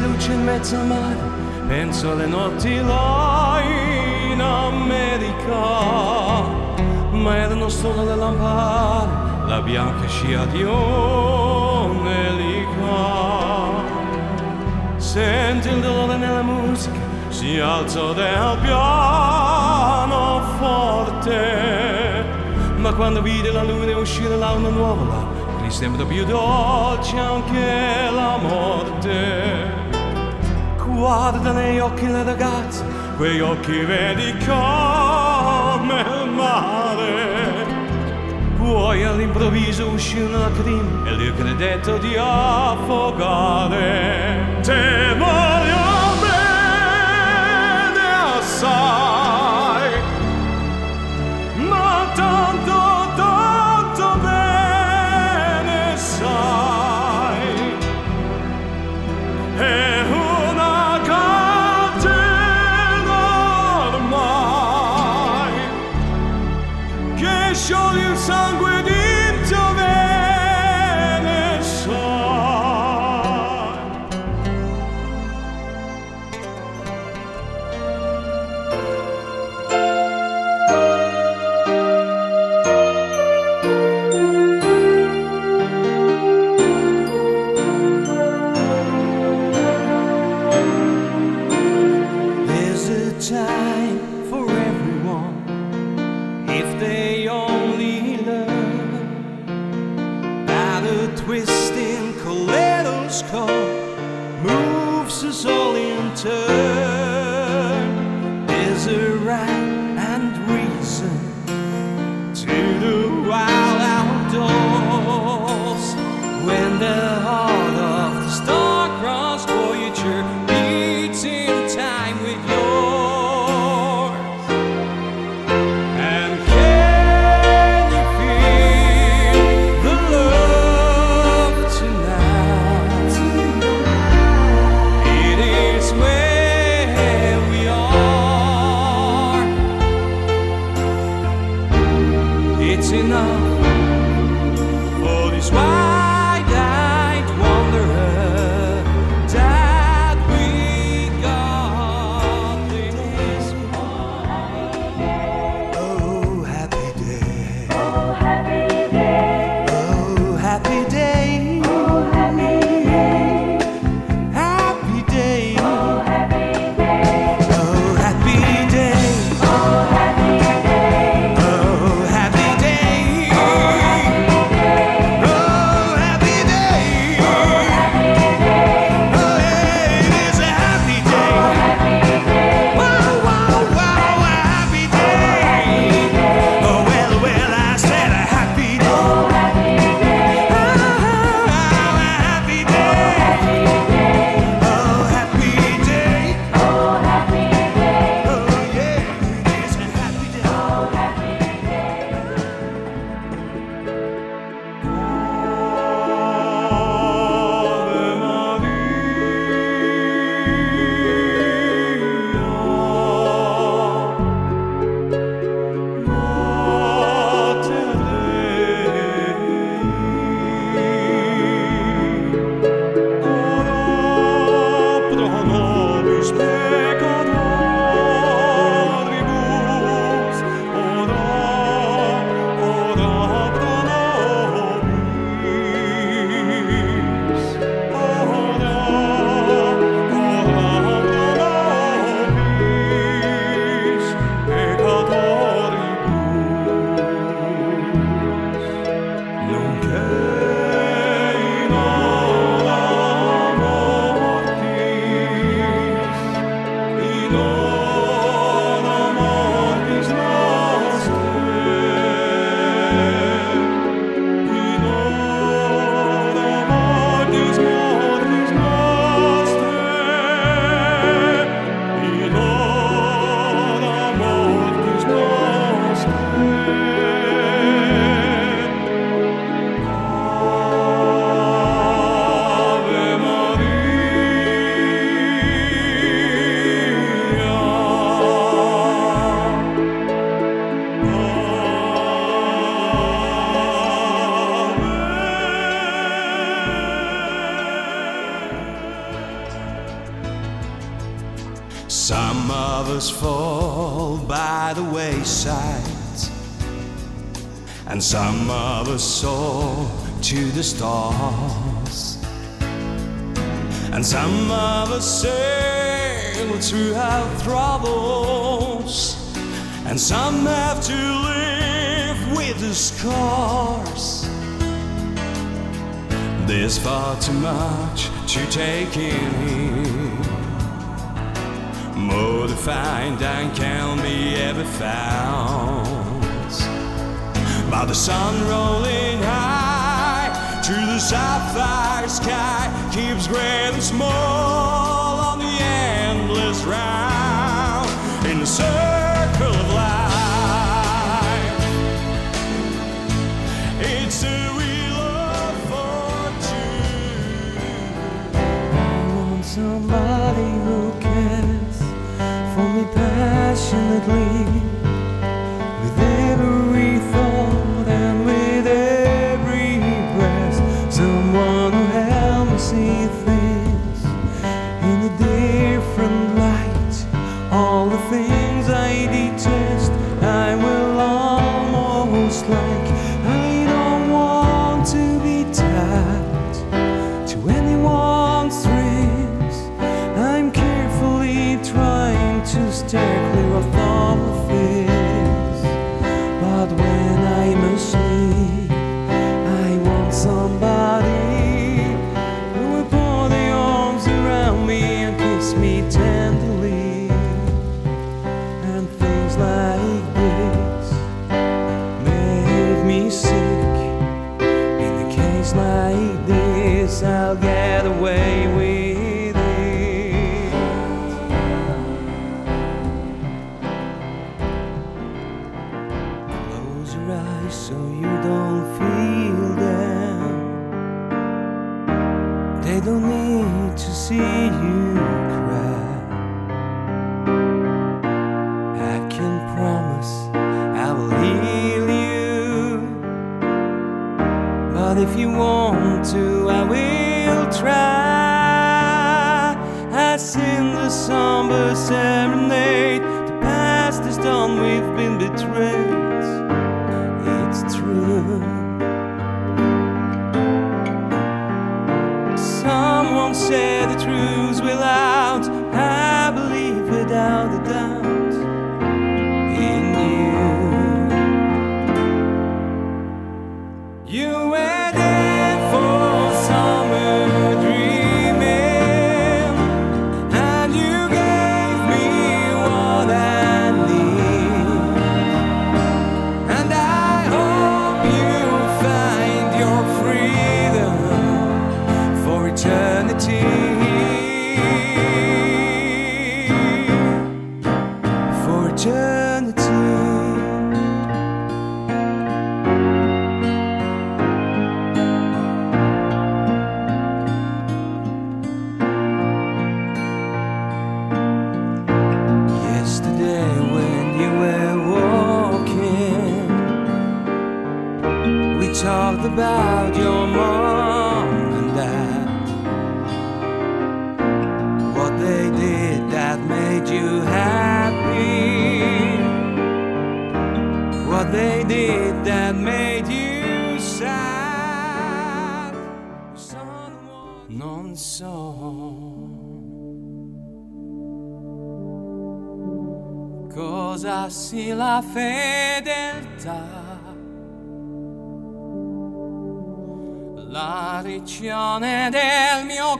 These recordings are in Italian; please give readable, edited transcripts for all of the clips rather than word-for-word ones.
luce in mezzo al mare, penso alle notti là in America, ma erano solo le lampade, la bianca scia di un'elica. Senti il dolore nella musica, si alzò del pianoforte, ma quando vide la luna uscire là una nuvola, gli sembra più dolce anche la morte. Guarda negli occhi le ragazze, quei occhi vedi come il mare. Poi all'improvviso uscì una lacrima e gli credetto di affogare. Te voglio bene assai, ma tanto, tanto bene sai. È una catena ormai che scioglie il sangue dentro me, ne sai. Some of us fall by the wayside, and some of us soar to the stars, and some of us sail through our troubles, and some have to live with the scars. There's far too much to take in here, more to find than can be ever found. But the sun rolling high to the sapphire sky keeps great and small on the endless round in the circle of life. It's a wheel of fortune. I want somebody who cares for me passionately, with every thought and with every breath. Someone who helps me see things in a different light. All the things I detest, I will almost like. I don't want to be tied to anyone's strings. I'm carefully trying to steer clear of all of this. But when I'm asleep, I want somebody who will put their arms around me and kiss me tenderly. And things like this make me sick. In a case like this, I'll get away with it. Close your eyes so you don't feel them. They don't need to see you cry. I can promise I will heal you, but if you want to, I will try. I sing the somber serenade. The past is done, we've been betrayed. It's true. Someone said the truth will out. I believe without a doubt in you. You were there for summer dreaming, and you gave me what I need. And I hope you find your freedom for eternity. For eternity. Yesterday when you were walking, we talked about your mom and dad, what they did that made you happy, what they did that made you sad. Non so cosa sia la fedeltà, la regione del mio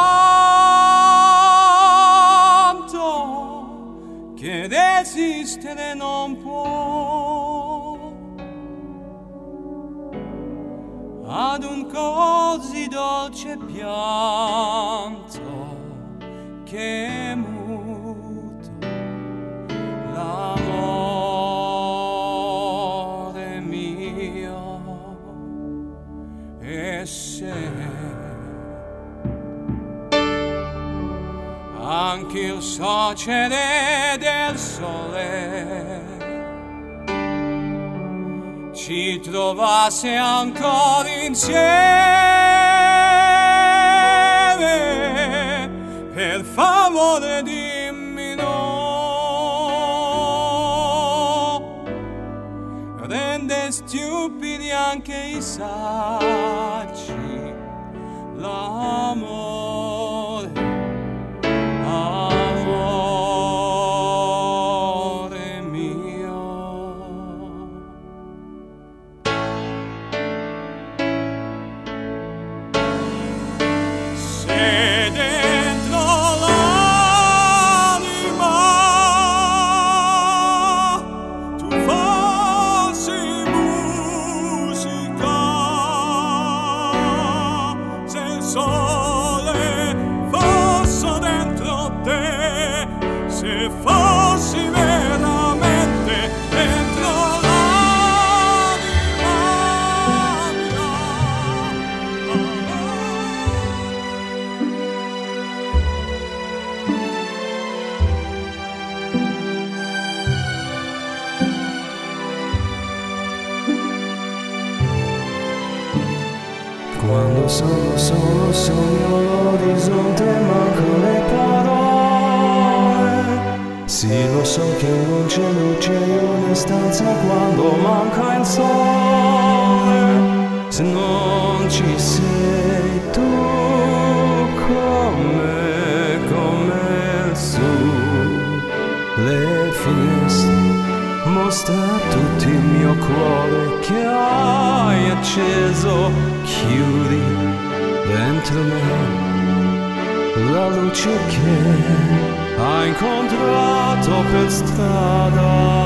conto che desistere non può ad un così dolce pianto che è muto l'amore mio. E se anche il sorgere del sole ci trovasse ancora insieme, per favore dimmi no. stupidi anche i saggi, l'amore, amore mio. Se dentro l'anima tu fossi musica, se il sole fosse dentro te, se fossi veramente dentro l'anima mia. Quando sono solo sogno l'orizzonte, mancano le parole. Sì, lo so che non c'è luce in una stanza quando manca il sole. Se non ci sei tu come su le finestre, mostra a tutti il mio cuore che hai acceso. Chiudi dentro me la luce che hai incontrato per strada.